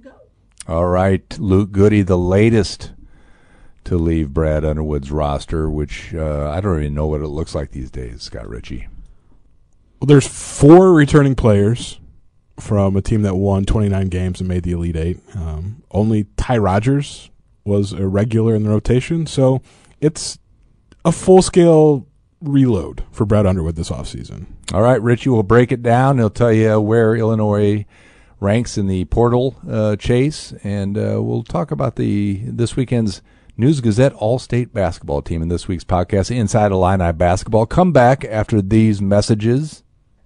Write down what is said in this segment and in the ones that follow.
All right, Luke Goody, the latest to leave Brad Underwood's roster, which I don't even know what it looks like these days, Scott Ritchie. Well, there's 4 returning players from a team that won 29 games and made the Elite Eight. Only Ty Rodgers was a regular in the rotation, so it's a full-scale reload for Brad Underwood this offseason. All right, Ritchie will break it down. He'll tell you where Illinois ranks in the portal chase, and we'll talk about this weekend's News-Gazette All-State basketball team in this week's podcast, Inside Illini Basketball. Come back after these messages.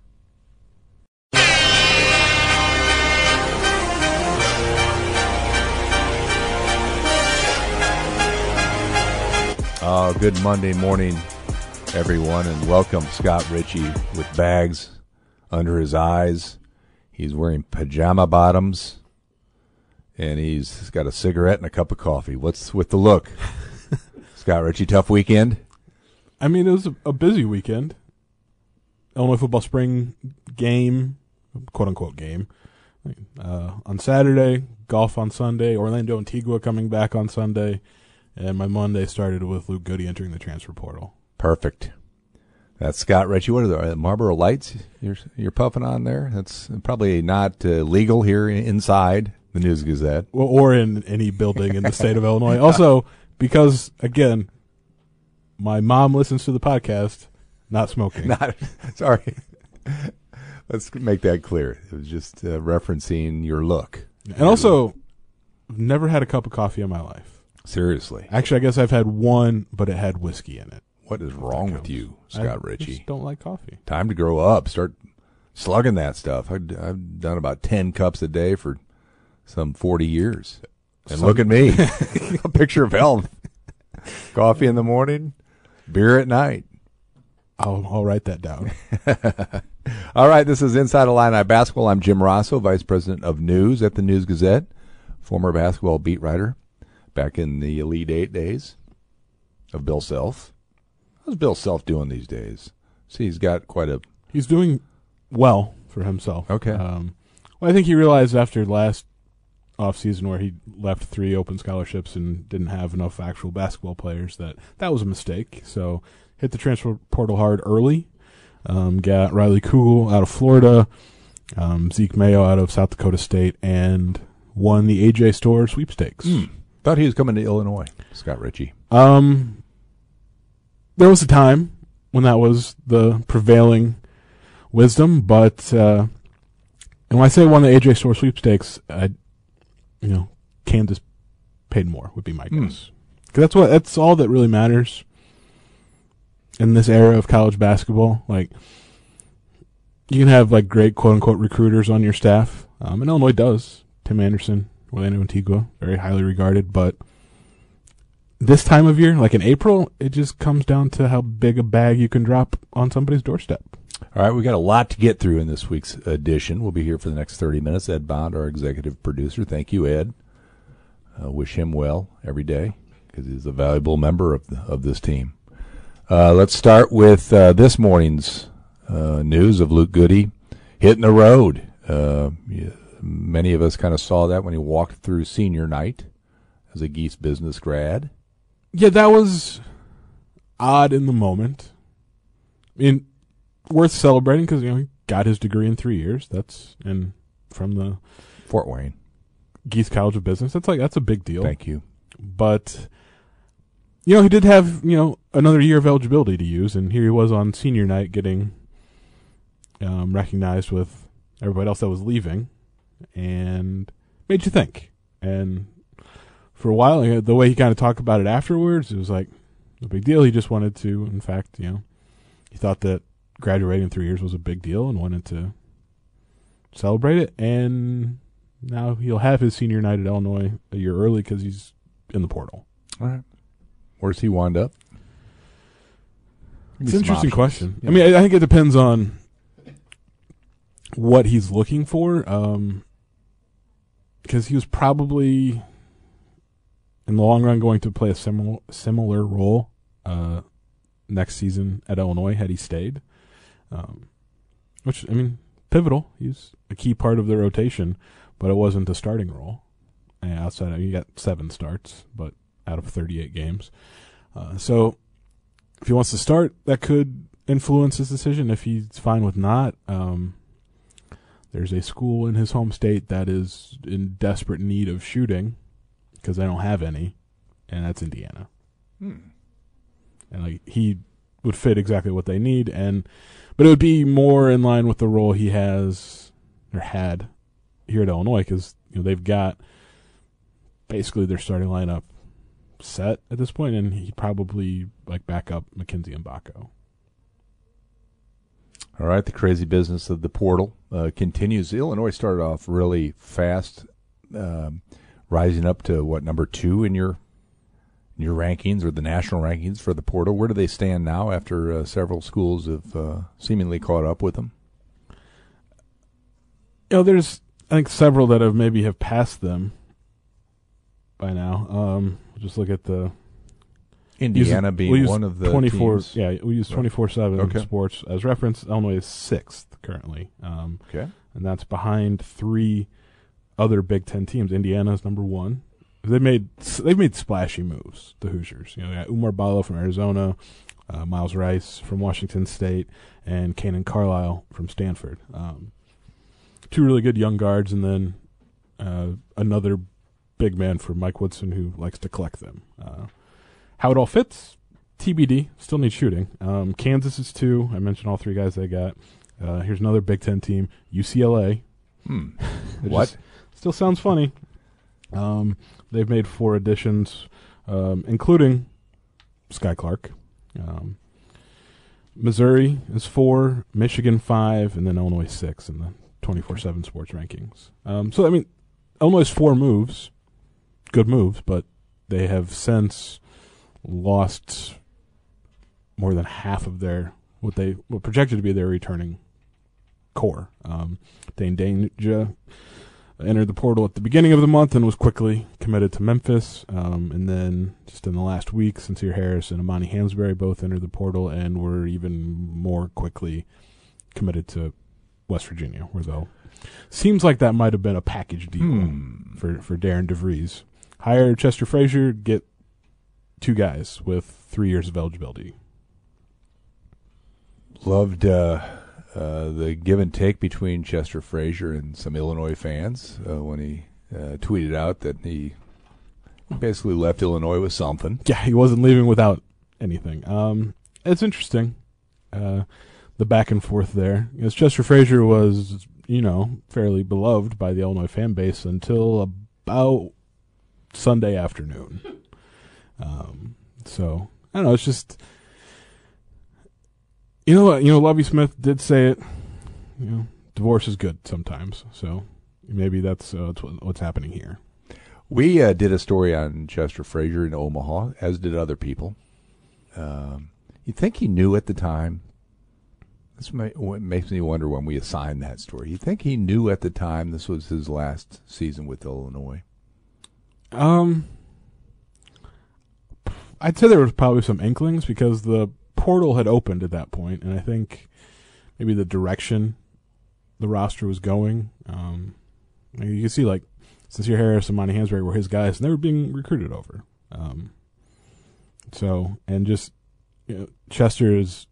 Good Monday morning, everyone, and welcome Scott Ritchie with bags under his eyes. He's wearing pajama bottoms, and he's got a cigarette and a cup of coffee. What's with the look? Scott Ritchie, tough weekend? I mean, it was a busy weekend. Illinois football spring game, quote-unquote game, on Saturday, golf on Sunday, Orlando Antigua coming back on Sunday, and my Monday started with Luke Goody entering the transfer portal. Perfect. That's Scott Ritchie. What are the Marlboro Lights you're puffing on there? That's probably not legal here inside the News-Gazette. Well, or in any building in the state of Illinois. Also, because, again, my mom listens to the podcast, not smoking. Sorry. Let's make that clear. It was just referencing your look. And also, never had a cup of coffee in my life. Seriously. Actually, I guess I've had one, but it had whiskey in it. What is wrong with you, Scott Ritchie? I just don't like coffee. Time to grow up. Start slugging that stuff. I've done about 10 cups a day for some 40 years. And look at me. A picture of health. Coffee in the morning, beer at night. I'll write that down. All right, this is Inside Illini Basketball. I'm Jim Rosso, Vice President of News at the News-Gazette, former basketball beat writer back in the Elite Eight days of Bill Self. How's Bill Self doing these days? See, he's doing well for himself. Okay. Well, I think he realized after last offseason where he left 3 open scholarships and didn't have enough actual basketball players that was a mistake. So hit the transfer portal hard early. Got Riley Kugel out of Florida, Zeke Mayo out of South Dakota State, and won the A.J. Store sweepstakes. Thought he was coming to Illinois, Scott Ritchie. There was a time when that was the prevailing wisdom, but and when I say won the A.J. Store sweepstakes, Kansas paid more would be my guess. Because that's all that really matters in this era of college basketball. Like, you can have like great quote unquote recruiters on your staff, and Illinois does. Tim Anderson, Orlando Antigua, very highly regarded, but this time of year, like in April, it just comes down to how big a bag you can drop on somebody's doorstep. All right, we got a lot to get through in this week's edition. We'll be here for the next 30 minutes. Ed Bond, our executive producer. Thank you, Ed. Wish him well every day because he's a valuable member of this team. Let's start with this morning's news of Luke Goody hitting the road. Many of us kind of saw that when he walked through senior night as a Geese business grad. Yeah, that was odd in the moment. I mean, worth celebrating because he got his degree in 3 years. That's from the Fort Wayne Geese College of Business. That's a big deal. Thank you. But he did have another year of eligibility to use, and here he was on senior night getting recognized with everybody else that was leaving, and made you think. And for a while, the way he kind of talked about it afterwards, it was like a big deal. He just wanted to, in fact, he thought that graduating in 3 years was a big deal and wanted to celebrate it. And now he'll have his senior night at Illinois a year early because he's in the portal. All right. Where's he wind up? It's an interesting question. Yeah. I mean, I think it depends on what he's looking for, because he was probably, in the long run, going to play a similar role next season at Illinois had he stayed. Which, pivotal. He's a key part of the rotation, but it wasn't a starting role. outside of, you got 7 starts, but out of 38 games. So if he wants to start, that could influence his decision. If he's fine with not, there's a school in his home state that is in desperate need of shooting because they don't have any, and that's Indiana. And he would fit exactly what they need, but it would be more in line with the role he has or had here at Illinois, because they've got basically their starting lineup set at this point, and he'd probably back up McKenzie Mbako. All right, the crazy business of the portal continues. Illinois started off really fast, rising up to number 2 in your rankings, or the national rankings for the portal. Where do they stand now after several schools have seemingly caught up with them? There's, I think, several that have passed them by now. Just look at the Indiana being one of the 24. teams. Yeah, we use 24/7 Sports as reference. Illinois is 6th currently. Okay, and that's behind 3 other Big Ten teams. Indiana's number 1. They've made splashy moves. The Hoosiers, they got Umar Ballo from Arizona, Miles Rice from Washington State, and Kanan Carlisle from Stanford. 2 really good young guards, and then another big man for Mike Woodson who likes to collect them. How it all fits, TBD. Still need shooting. Kansas is 2. I mentioned all 3 guys they got. Here's another Big Ten team, UCLA. What? Still sounds funny. They've made 4 additions, including Sky Clark. Missouri is 4, Michigan 5, and then Illinois 6 in the 24/7 Sports rankings. So, Illinois is 4 moves, good moves, but they have since lost more than half of their what projected to be their returning core. Dane Danger entered the portal at the beginning of the month and was quickly committed to Memphis. And then just in the last week, Sincere Harris and Amani Hansberry both entered the portal and were even more quickly committed to West Virginia, where though seems like that might have been a package deal for Darren DeVries. Hire Chester Frazier, get 2 guys with 3 years of eligibility. Loved the give and take between Chester Frazier and some Illinois fans when he tweeted out that he basically left Illinois with something. Yeah, he wasn't leaving without anything. It's interesting, the back and forth there. Because Chester Frazier was, fairly beloved by the Illinois fan base until about Sunday afternoon. So, I don't know, it's just... Lovie Smith did say it. Divorce is good sometimes. So maybe that's what's happening here. We did a story on Chester Frazier in Omaha, as did other people. You think he knew at the time? This makes me wonder when we assigned that story. You think he knew at the time this was his last season with Illinois? I'd say there was probably some inklings because the portal had opened at that point, and I think maybe the direction the roster was going. You can see Sincere Harris and Monty Hansberry were his guys, and they were being recruited over. Chester is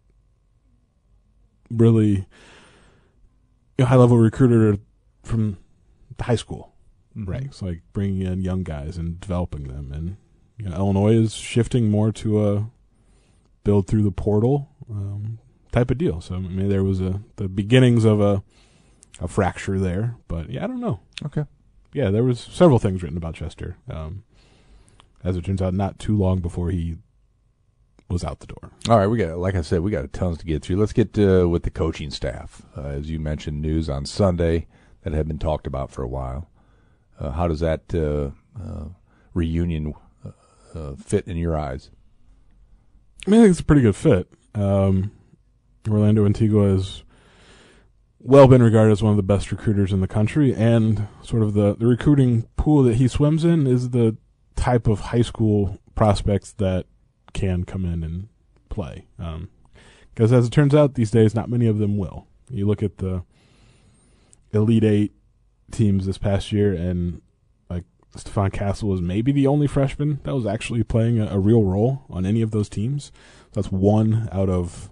really a high-level recruiter from the high school ranks, bringing in young guys and developing them. And Illinois is shifting more to a build through the portal type of deal. So there was the beginnings of a fracture there, but I don't know. Okay. Yeah, there was several things written about Chester. As it turns out, not too long before he was out the door. All right, we got tons to get through. Let's get with the coaching staff. As you mentioned, news on Sunday that had been talked about for a while. How does that reunion fit in your eyes? I think it's a pretty good fit. Orlando Antigua has well been regarded as one of the best recruiters in the country, and sort of the recruiting pool that he swims in is the type of high school prospects that can come in and play. Because as it turns out, these days, not many of them will. You look at the Elite Eight teams this past year, and Stephon Castle was maybe the only freshman that was actually playing a real role on any of those teams. That's one out of,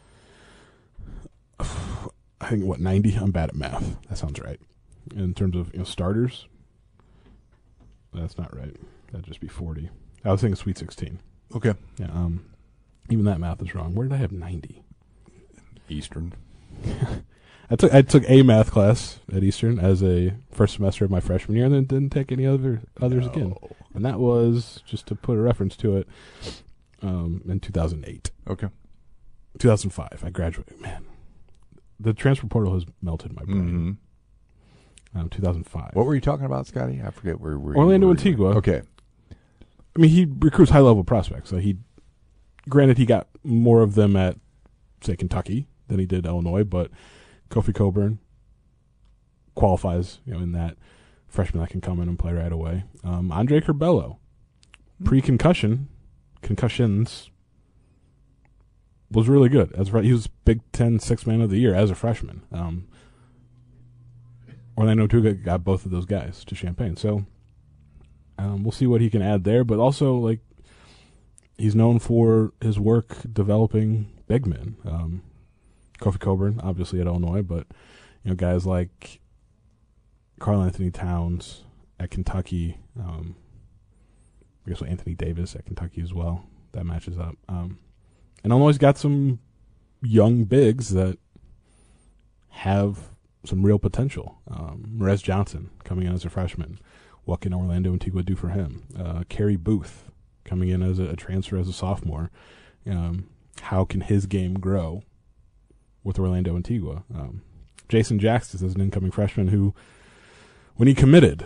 I think, 90? I'm bad at math. That sounds right. In terms of starters, that's not right. That'd just be 40. I was thinking Sweet 16. Okay. Yeah. Even that math is wrong. Where did I have 90? Eastern. I took a math class at Eastern as a first semester of my freshman year, and then didn't take any others again. And that was, just to put a reference to it, in 2008. Okay. 2005, I graduated. Man, the transfer portal has melted my brain. 2005. What were you talking about, Scotty? I forget where we were. Orlando Antigua. Okay. I mean, he recruits high-level prospects. So granted, he got more of them at, say, Kentucky than he did Illinois, but Kofi Coburn qualifies, in that freshman that can come in and play right away. Andre Curbelo, concussions, was really good. He was Big Ten Sixth Man of the Year as a freshman. Orlando Antigua got both of those guys to Champaign, so we'll see what he can add there. But also, he's known for his work developing big men. Kofi Coburn, obviously at Illinois, but guys like Karl Anthony Towns at Kentucky. I guess Anthony Davis at Kentucky as well. That matches up. And Illinois got some young bigs that have some real potential. Merez Johnson coming in as a freshman. What can Orlando Antigua do for him? Kerry Booth coming in as a transfer as a sophomore. How can his game grow with Orlando Antigua? Jason Jackson is an incoming freshman who, when he committed,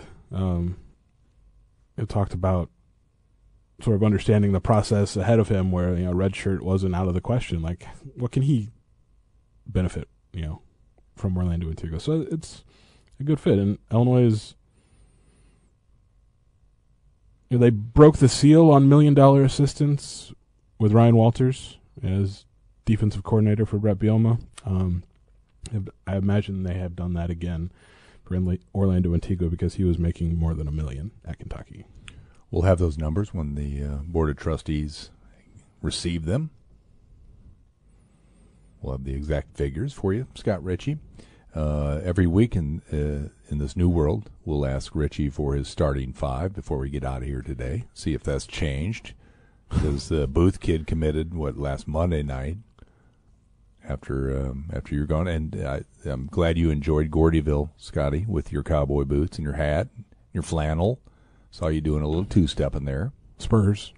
it talked about sort of understanding the process ahead of him where, redshirt wasn't out of the question. What can he benefit, from Orlando Antigua? So it's a good fit. And Illinois is, they broke the seal on $1 million assistance with Ryan Walters as defensive coordinator for Brett Bielema. I imagine they have done that again for Orlando Antigua because he was making more than $1 million at Kentucky. We'll have those numbers when the Board of Trustees receive them. We'll have the exact figures for you, Scott Ritchie. Every week in this new world, we'll ask Ritchie for his starting five before we get out of here today. See if that's changed. Because the Booth kid committed last Monday night after you're gone, and I'm glad you enjoyed Gordyville, Scotty, with your cowboy boots and your hat, your flannel. Saw you doing a little two-step in there. Spurs.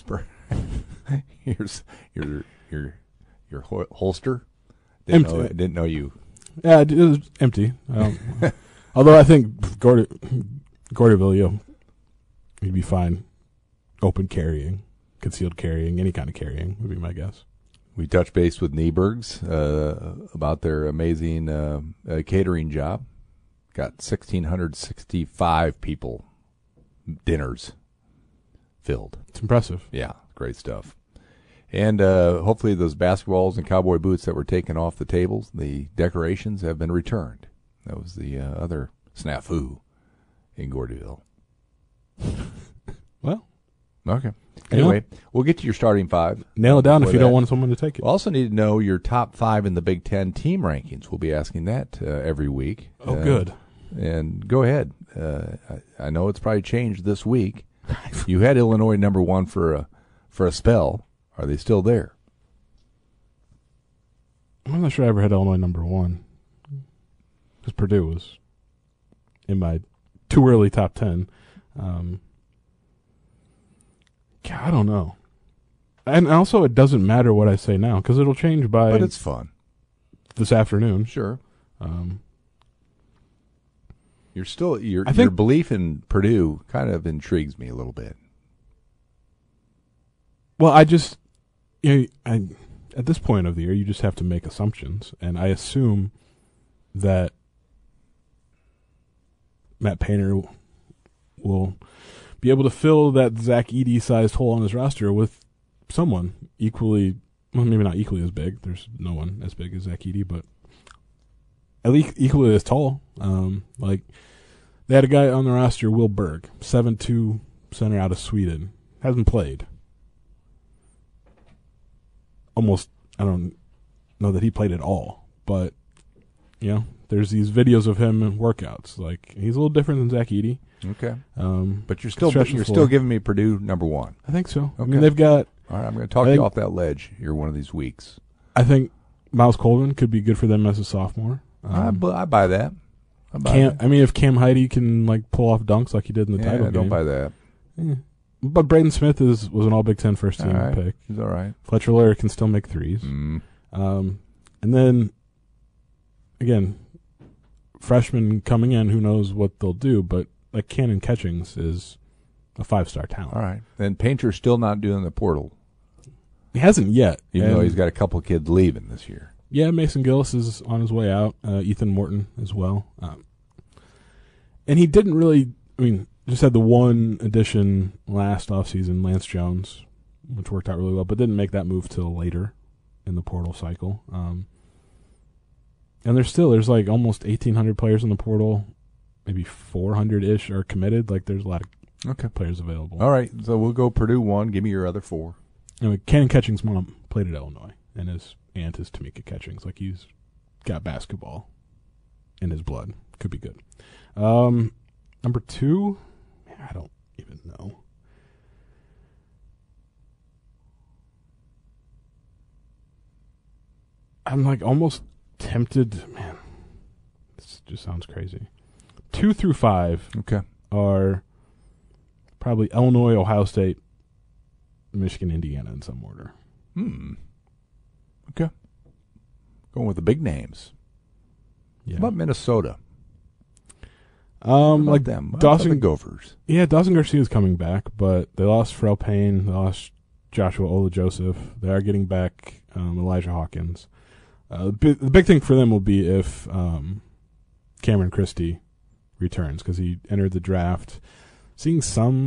Here's your holster. Empty. Didn't know you. Yeah, it was empty. Although I think Gordyville, he'd be fine. Open carrying, concealed carrying, any kind of carrying would be my guess. We touched base with Niebergs about their amazing catering job. Got 1,665 people dinners filled. It's impressive. Yeah, great stuff. And hopefully those basketballs and cowboy boots that were taken off the tables, the decorations have been returned. That was the other snafu in Gordyville. Well. Okay. Anyway, we'll get to your starting five. Nail it down if you don't want someone to take it. We'll also need to know your top five in the Big Ten team rankings. We'll be asking that every week. Oh, good. And go ahead. I know it's probably changed this week. You had Illinois number one for a spell. Are they still there? I'm not sure I ever had Illinois number one. Because Purdue was in my too early top 10. I don't know. And also, it doesn't matter what I say now because it'll change by. But it's fun. This afternoon. Sure. Your belief in Purdue kind of intrigues me a little bit. Well, at this point of the year, you just have to make assumptions, and I assume that Matt Painter will be able to fill that Zach Edey-sized hole on his roster with someone equally, well, maybe not equally as big. There's no one as big as Zach Edey, but at least equally as tall. They had a guy on the roster, Will Berg, 7'2" center out of Sweden. Hasn't played. Almost, I don't know that he played at all. But, there's these videos of him in workouts. Like, he's a little different than Zach Edey. Okay. But you're still giving me Purdue number one. I think so. Okay. I mean, they've got... All right, I'm going to talk you off that ledge here one of these weeks. I think Miles Colvin could be good for them as a sophomore. I buy that. I mean, if Cam Heide can pull off dunks like he did in the title game. Don't buy that. Yeah. But Braden Smith was an All Big Ten first team pick. He's all right. Fletcher Loyer can still make threes. Mm. And then, again, freshmen coming in, who knows what they'll do, but like Cannon Catchings is a 5-star talent. All right. Then Painter's still not doing the portal. He hasn't yet. Even though he's got a couple kids leaving this year. Yeah, Mason Gillis is on his way out. Ethan Morton as well. And he didn't really, just had the one addition last offseason, Lance Jones, which worked out really well, but didn't make that move till later in the portal cycle. And there's almost 1,800 players in the portal. Maybe 400-ish are committed. There's a lot of players available. All right, so we'll go Purdue 1. Give me your other 4. Anyway, Cannon Catchings' mom played at Illinois, and his aunt is Tamika Catchings. He's got basketball in his blood. Could be good. Number 2, I don't even know. I'm almost tempted. Man, this just sounds crazy. 2 through 5 are probably Illinois, Ohio State, Michigan, Indiana in some order. Okay. Going with the big names. Yeah. How about Minnesota? Them? Dawson the Gophers. Yeah, Dawson Garcia's coming back, but they lost Pharrell Payne, they lost Joshua Ola Joseph. They are getting back Elijah Hawkins. The big thing for them will be if Cameron Christie returns, because he entered the draft. Seeing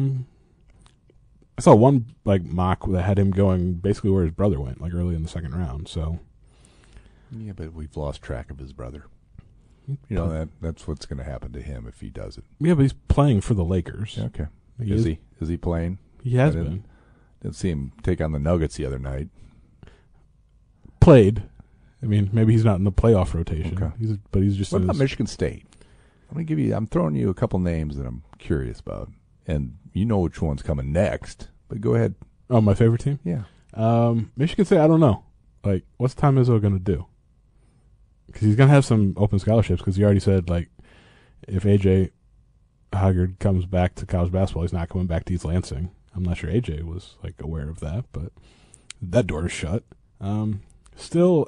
I saw one mock that had him going basically where his brother went, early in the second round. So, yeah, but we've lost track of his brother. That's what's going to happen to him if he does it. Yeah, but he's playing for the Lakers. Okay, is he playing? He has been. Didn't see him take on the Nuggets the other night. Played. Maybe he's not in the playoff rotation. Okay. But he's just. What about Michigan State? I'm throwing you a couple names that I'm curious about, and you know which one's coming next. But go ahead. Oh, my favorite team? Yeah. Michigan State, I don't know. What's Tom Izzo going to do? Because he's going to have some open scholarships, because he already said, if A.J. Hoggard comes back to college basketball, he's not coming back to East Lansing. I'm not sure A.J. was, aware of that, but that door is shut. Still,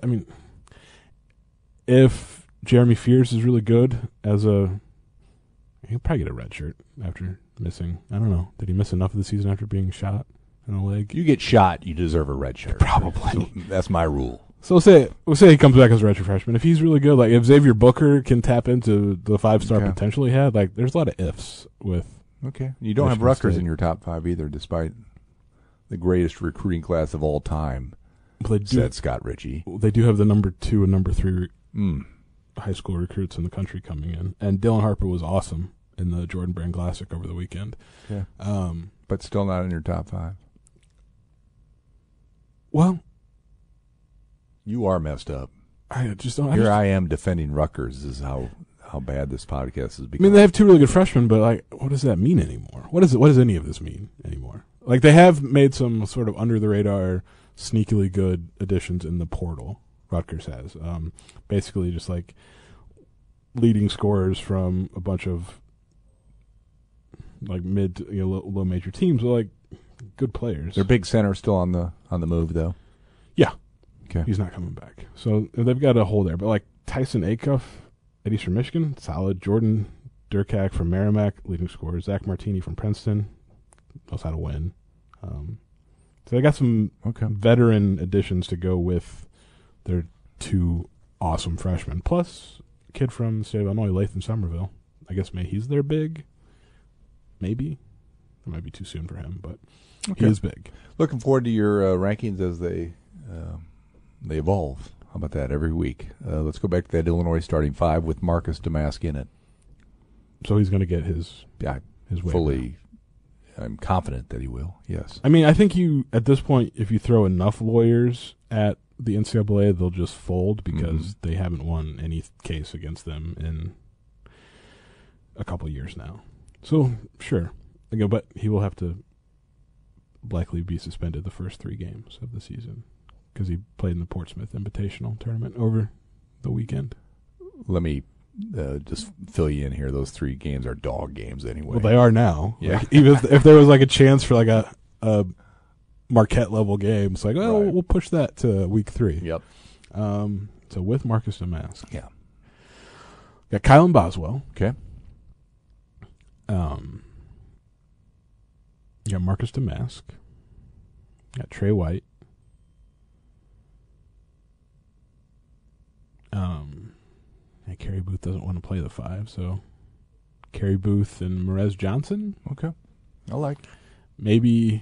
if Jeremy Fears is really good he'll probably get a red shirt after missing. I don't know. Did he miss enough of the season after being shot in the leg? You get shot, you deserve a red shirt. Probably. So that's my rule. So we'll say he comes back as a redshirt freshman. If he's really good, if Xavier Booker can tap into the 5-star potential he had, there's a lot of ifs with. Okay. You don't have Rutgers in your top 5 either, despite the greatest recruiting class of all time. Said Scott Ritchie. They do have the number 2 and number 3 high school recruits in the country coming in, and Dylan Harper was awesome in the Jordan Brand Classic over the weekend. Yeah. But still not in your top 5. Well, you are messed up. I just don't. I am defending Rutgers. This is how bad this podcast has become. They have 2 really good freshmen, but what does that mean anymore? What does any of this mean anymore? They have made some sort of under the radar, sneakily good additions in the portal. Rutgers has basically just leading scorers from a bunch of mid low major teams, but good players. Their big center still on the move though. Yeah, okay. He's not coming back, so they've got a hole there. But Tyson Acuff at Eastern Michigan, solid. Jordan Durkak from Merrimack, leading scorer. Zach Martini from Princeton, knows how to win. So they got some veteran additions to go with their 2 awesome freshmen. Plus, a kid from the state of Illinois, Lathan Somerville. I guess he's their big. Maybe. It might be too soon for him, but he is big. Looking forward to your rankings as they evolve. How about that every week? Let's go back to that Illinois starting 5 with Marcus Domask in it. So he's going to get his Yeah, way. I'm confident that he will. Yes. I mean, I think at this point, if you throw enough lawyers at the NCAA, they'll just fold because they haven't won any case against them in a couple years now. So, sure. Again, but he will have to likely be suspended the first 3 games of the season because he played in the Portsmouth Invitational Tournament over the weekend. Let me just fill you in here. Those 3 games are dog games anyway. Well, they are now. Yeah. Like, even if there was like a chance for like a Marquette level game, it's like, oh, Right. we'll push that to week 3. Yep. So with Marcus Damask. Yeah. Got Kylan Boswell. Okay. You got Marcus Damask. Got Trey White. And Kerry Booth doesn't want to play the 5, so Kerry Booth and Merez Johnson. Okay. I like it. Maybe.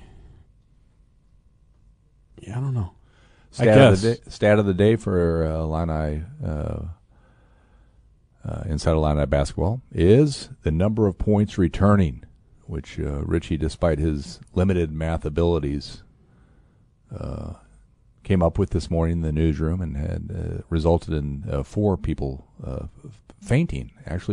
Yeah, I don't know. Stat of the day for Illini, inside Illini basketball is the number of points returning, which Richie, despite his limited math abilities, came up with this morning in the newsroom and had resulted in 4 people fainting.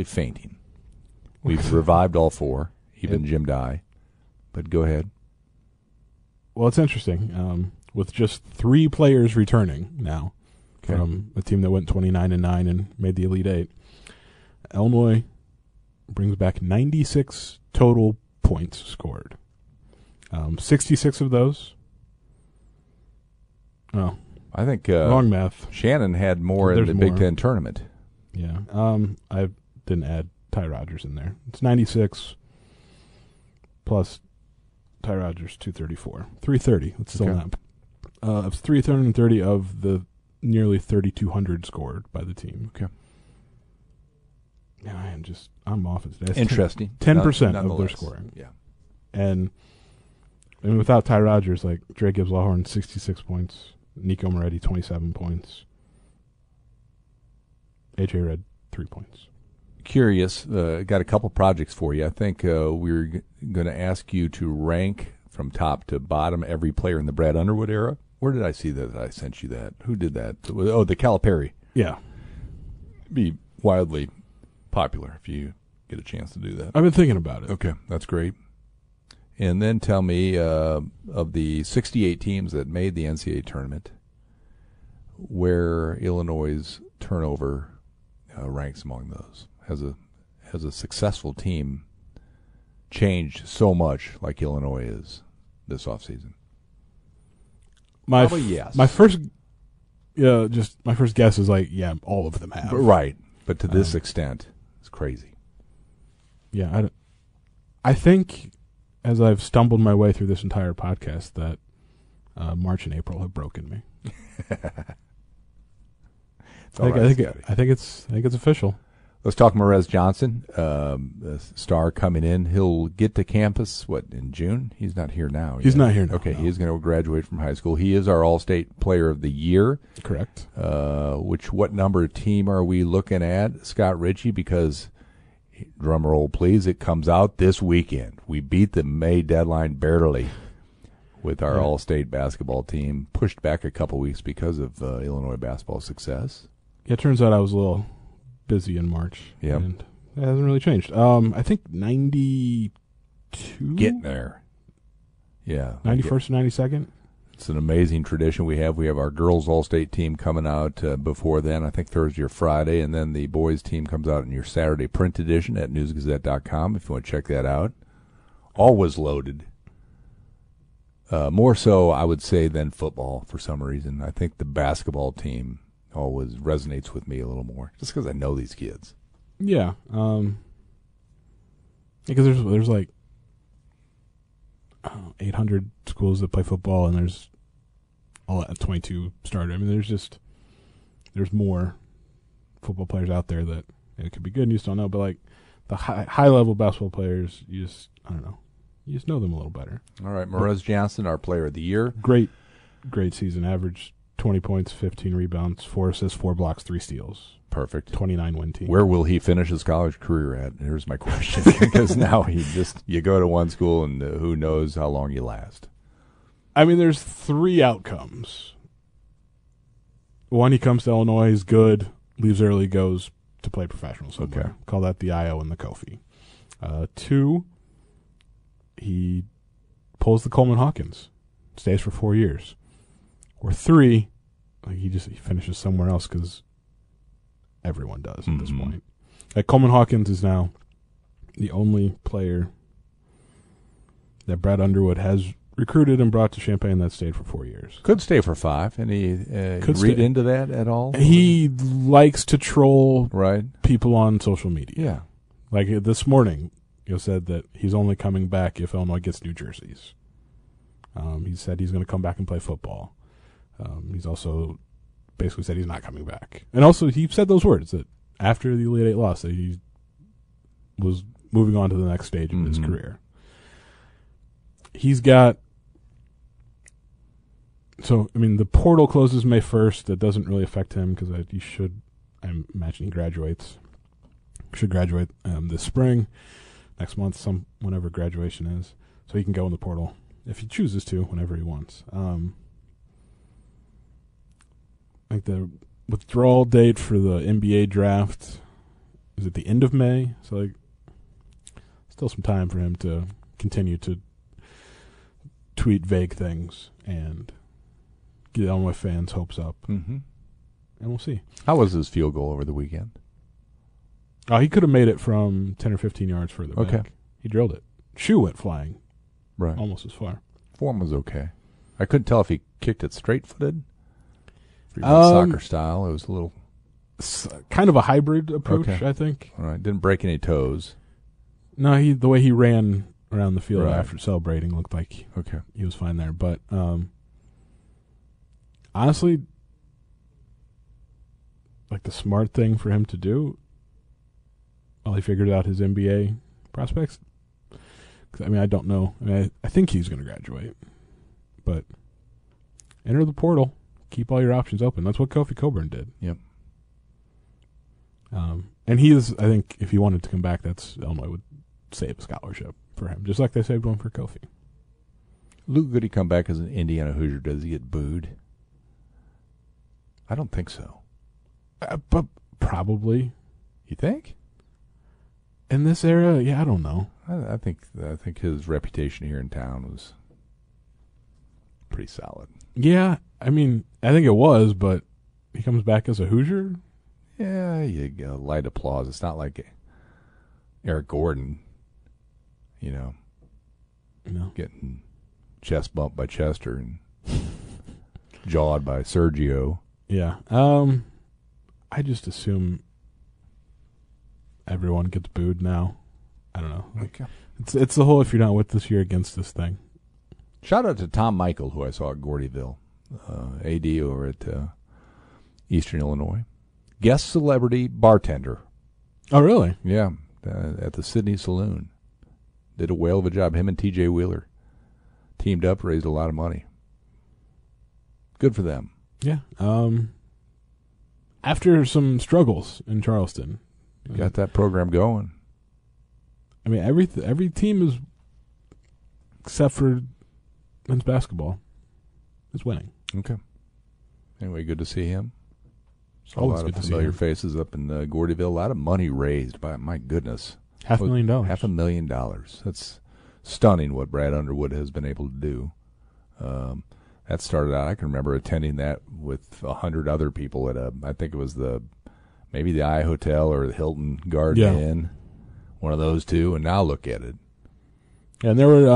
We've revived all 4, even Jim Dye. But go ahead. Well, it's interesting. With just 3 players returning now from a team that went 29-9 and made the Elite 8, Illinois brings back 96 total points scored. 66 of those. Oh, I think wrong math. Shannon had more in There's the Big more. Ten tournament. Yeah. I didn't add Ty Rodgers in there. It's 96 plus Ty Rodgers 234. 330. It's still not. It's 330 of the nearly 3,200 scored by the team. Okay. Yeah, I'm off it today. Interesting. 10% of their Nonetheless. scoring. Yeah. And without Ty Rodgers, like Dre Gibbs Lawhorn, 66 points. Nico Moretti, 27 points. AJ Red, 3 points. Curious, got a couple projects for you. I think we're going to ask you to rank from top to bottom every player in the Brad Underwood era. Where did I see that? I sent you that. Who did that? Oh, the Calipari. Yeah. Be wildly popular if you get a chance to do that. I've been thinking about it. Okay, that's great. And then tell me, of the 68 teams that made the NCAA tournament, where Illinois' turnover ranks among those. Has a successful team changed so much like Illinois is this offseason? Probably yes. My first guess is like, yeah, all of them have. Right, but to this extent, it's crazy. Yeah, I think as I've stumbled my way through this entire podcast that March and April have broken me. I think it's official. Let's talk Merez Johnson, a star coming in. He'll get to campus, in June? He's not here now. He's not here now. Okay, no. He is going to graduate from high school. He is our All-State Player of the Year. Correct. What number team are we looking at, Scott Ritchie? Because, drum roll please, it comes out this weekend. We beat the May deadline barely with our All-State basketball team, pushed back a couple weeks because of Illinois basketball success. Yeah, it turns out I was a little busy in March. Yeah. And it hasn't really changed. I think 92? Getting there. Yeah. 91st and 92nd? It's an amazing tradition we have. We have our girls All-State team coming out before then, I think Thursday or Friday, and then the boys team comes out in your Saturday print edition at newsgazette.com if you want to check that out. Always loaded. More so, I would say, than football for some reason. I think the basketball team always resonates with me a little more, just because I know these kids. Yeah. Because there's like 800 schools that play football, and there's 22 started. I mean, there's more football players out there that it could be good and you just don't know. But like the high level basketball players, I don't know. You just know them a little better. All right, Merez Johnson, our Player of the Year. Great season. Averaged 20 points, 15 rebounds, 4 assists, 4 blocks, 3 steals. Perfect. 29 win team. Where will he finish his college career at? Here's my question. Because now you go to one school and who knows how long you last. I mean, there's 3 outcomes. One, he comes to Illinois, he's good, leaves early, goes to play professional somewhere. Okay. Call that the IO and the Kofi. 2, he pulls the Coleman Hawkins, stays for 4 years. Or 3, like he finishes somewhere else because everyone does at this point. Like Coleman Hawkins is now the only player that Brad Underwood has recruited and brought to Champaign that stayed for 4 years. Could stay for 5. Any read into that at all? He likes to troll right people on social media. Yeah. Like this morning, he said that he's only coming back if Illinois gets new jerseys. He said he's going to come back and play football. He's also basically said he's not coming back. And also he said those words that after the Elite Eight loss that he was moving on to the next stage of his career. He's got the portal closes May 1st. That doesn't really affect him because I imagine he graduates. Should graduate this spring, next month, whenever graduation is. So he can go in the portal if he chooses to, whenever he wants. Like the withdrawal date for the NBA draft is at the end of May, so like still some time for him to continue to tweet vague things and get Illinois fans' hopes up. Mm-hmm. And we'll see. How was his field goal over the weekend? Oh, he could have made it from 10 or 15 yards further back. He drilled it. Shoe went flying. Right. Almost as far. Form was okay. I couldn't tell if he kicked it straight-footed. Soccer style. It was a little... kind of a hybrid approach, I think. All right. Didn't break any toes. No, the way he ran around the field after celebrating looked like he was fine there. But honestly, like the smart thing for him to do while he figured out his NBA prospects, I mean, I don't know. I think he's going to graduate. But enter the portal. Keep all your options open. That's what Kofi Coburn did. Yep. And he is, I think, if he wanted to come back, Illinois would save a scholarship for him, just like they saved one for Kofi. Luke Goody come back as an Indiana Hoosier. Does he get booed? I don't think so. But probably. You think? In this era, yeah, I don't know. I think his reputation here in town was pretty solid. Yeah, I mean, I think it was, but he comes back as a Hoosier? Yeah, you get light applause. It's not like Eric Gordon, getting chest bumped by Chester and jawed by Sergio. Yeah. I just assume everyone gets booed now. I don't know. It's the whole if you're not with us, you're against this thing. Shout out to Tom Michael, who I saw at Gordyville, AD over at Eastern Illinois. Guest celebrity bartender. Oh, really? Yeah, at the Sydney Saloon. Did a whale of a job. Him and T.J. Wheeler teamed up, raised a lot of money. Good for them. Yeah. After some struggles in Charleston. Got that program going. I mean, every team is, except for men's basketball, is winning. Okay. Anyway, good to see him. Saw Always a lot good of to see familiar him. faces up in Gordyville. A lot of money raised by, my goodness. $500,000. $500,000. That's stunning what Brad Underwood has been able to do. That started out, I can remember attending that with 100 other people at I think it was maybe the I Hotel or the Hilton Garden Inn, one of those two, and now look at it. Yeah, and there were,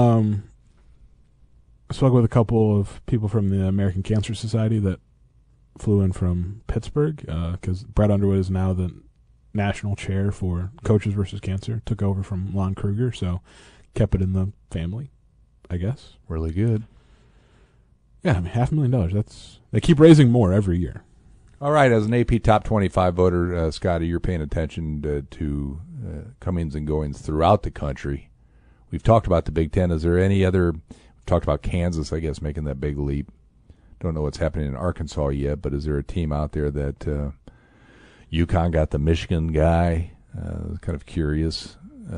I spoke with a couple of people from the American Cancer Society that flew in from Pittsburgh, because Brad Underwood is now the national chair for Coaches versus Cancer, took over from Lon Kruger, so kept it in the family, I guess. Really good. Yeah, I mean, $500,000. They keep raising more every year. All right, as an AP Top 25 voter, Scotty, you're paying attention to comings and goings throughout the country. We've talked about the Big Ten. Is there any other? We've talked about Kansas, I guess, making that big leap. don't know what's happening in Arkansas yet, but is there a team out there that UConn got the Michigan guy? Kind of curious.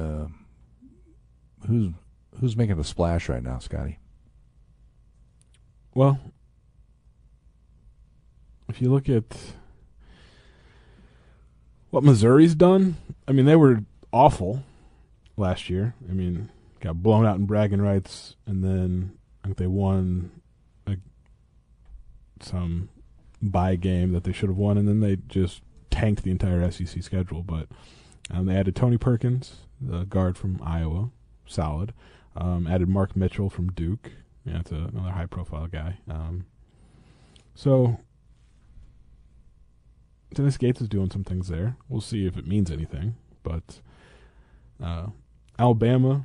Who's making a splash right now, Scotty? Well, if you look at what Missouri's done, I mean, they were awful last year. I mean, got blown out in bragging rights, and then I think they won some bye game that they should have won, and then they just tanked the entire SEC schedule. But they added Tony Perkins, the guard from Iowa, solid. Added Mark Mitchell from Duke. Yeah, that's another high-profile guy. So Dennis Gates is doing some things there. We'll see if it means anything. But Alabama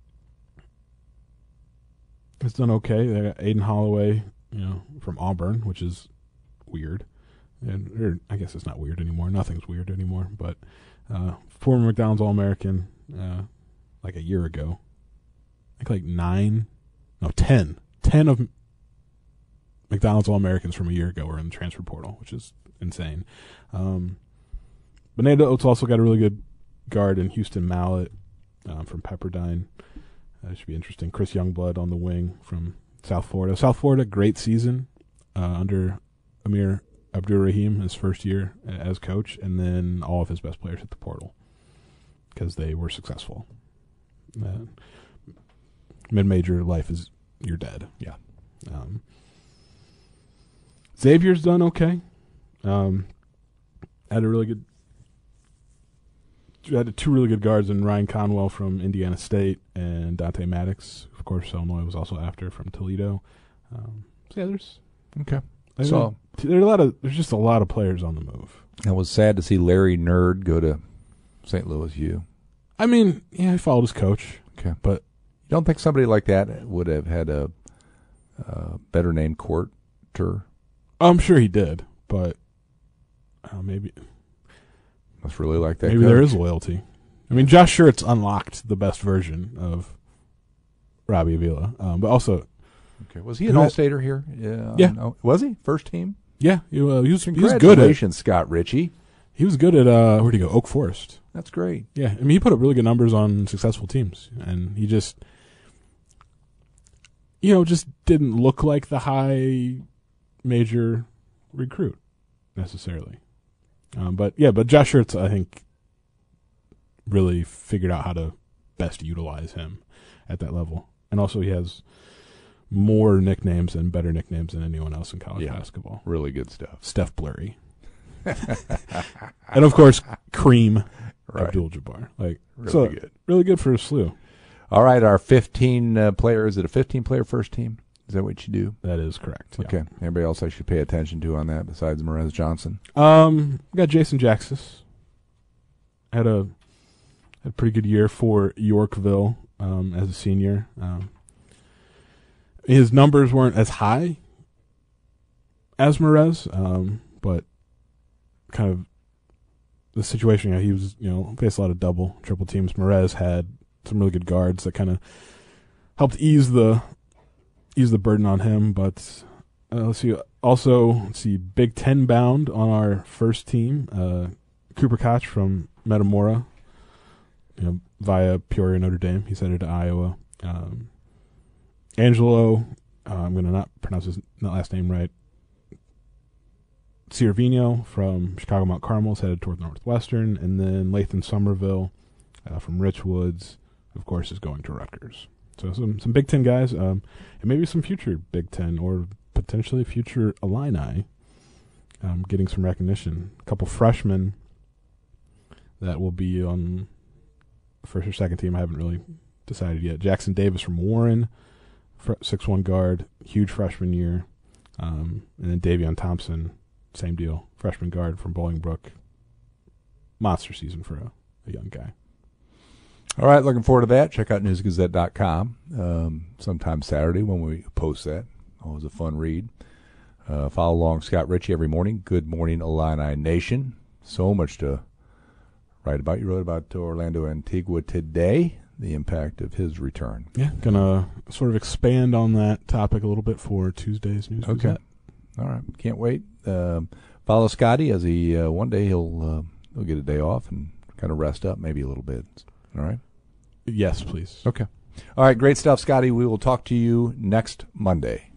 has done okay. They got Aiden Holloway, from Auburn, which is weird. Or I guess it's not weird anymore. Nothing's weird anymore. But former McDonald's All-American like a year ago. I think like 10 of McDonald's All-Americans from a year ago were in the transfer portal, which is insane. But Nate Oates also got a really good guard in Houston Mallett from Pepperdine. That should be interesting. Chris Youngblood on the wing from South Florida. South Florida, great season under Amir Abdur-Rahim, his first year as coach, and then all of his best players hit the portal because they were successful. Mid-major life is you're dead. Yeah. Xavier's done okay. Had two really good guards in Ryan Conwell from Indiana State and Dante Maddox. Of course, Illinois was also after from Toledo. There's okay. There's just a lot of players on the move. It was sad to see Larry Nerd go to St. Louis U. I mean, yeah, he followed his coach. Okay, but you don't think somebody like that would have had a better name, Courter? I'm sure he did, but maybe must really like that. Maybe coach. There is loyalty. I mean, Josh Schertz unlocked the best version of Robbie Avila, but also, okay, was he an All-Stater here? Yeah, yeah. No, was he first team? Yeah, he was good at. Congratulations, Scott Ritchie. He was good at where'd he go? Oak Forest. That's great. Yeah, I mean, he put up really good numbers on successful teams, and he just, just didn't look like the high major recruit necessarily. But Josh Schertz, I think, really figured out how to best utilize him at that level, and also he has more nicknames and better nicknames than anyone else in college basketball. Really good stuff. Steph Blurry. And of course, Cream Abdul-Jabbar. Really good for a slew. All right, our 15 player, is it a 15-player first team? Is that what you do? That is correct. Okay. Yeah. Anybody else I should pay attention to on that besides Morez Johnson? We got Jason Jaxis. Had a pretty good year for Yorkville as a senior. His numbers weren't as high as Morez, but kind of the situation, he was, faced a lot of double, triple teams. Morez had some really good guards that kind of helped ease the burden on him. But let's see, Big Ten bound on our first team. Cooper Koch from Metamora, via Peoria, Notre Dame. He's headed to Iowa. Angelo, I'm going to not pronounce his last name right. Ciervino from Chicago Mount Carmel is headed toward Northwestern, and then Lathan Somerville from Richwoods, of course, is going to Rutgers. So some Big Ten guys, and maybe some future Big Ten or potentially future Illini getting some recognition. A couple freshmen that will be on first or second team. I haven't really decided yet. Jackson Davis from Warren, 6'1" guard, huge freshman year, and then Davion Thompson. Same deal. Freshman guard from Bolingbrook. Monster season for a young guy. All right, looking forward to that. Check out newsgazette.com sometime Saturday when we post that. Always a fun read. Follow along Scott Ritchie every morning. Good Morning Illini Nation. So much to write about. You wrote about Orlando Antigua today, the impact of his return. Yeah, going to sort of expand on that topic a little bit for Tuesday's News Gazette. All right, can't wait. Follow Scotty as he one day he'll get a day off and kind of rest up, maybe a little bit. All right. Yes, please. Okay. All right, great stuff, Scotty. We will talk to you next Monday.